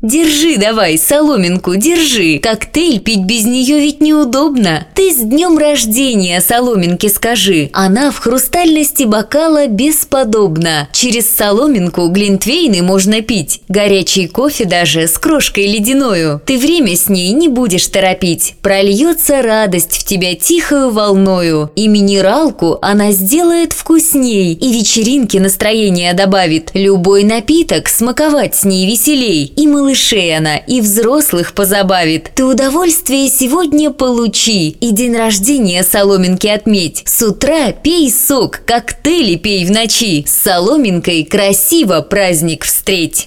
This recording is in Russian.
Держи давай, соломинку, держи. Коктейль пить без нее ведь неудобно. Ты с днем рождения соломинке скажи. Она в хрустальности бокала бесподобна. Через соломинку глинтвейны можно пить. Горячий кофе даже с крошкой ледяною. Ты время с ней не будешь торопить. Прольется радость в тебя тихою волною. И минералку она сделает вкусней. И вечеринке настроение добавит. Любой напиток смаковать с ней веселей. И малышей она, и взрослых позабавит. Ты удовольствие сегодня получи. И день рождения соломинки отметь. С утра пей сок, коктейли пей в ночи. С соломинкой красиво праздник встреть.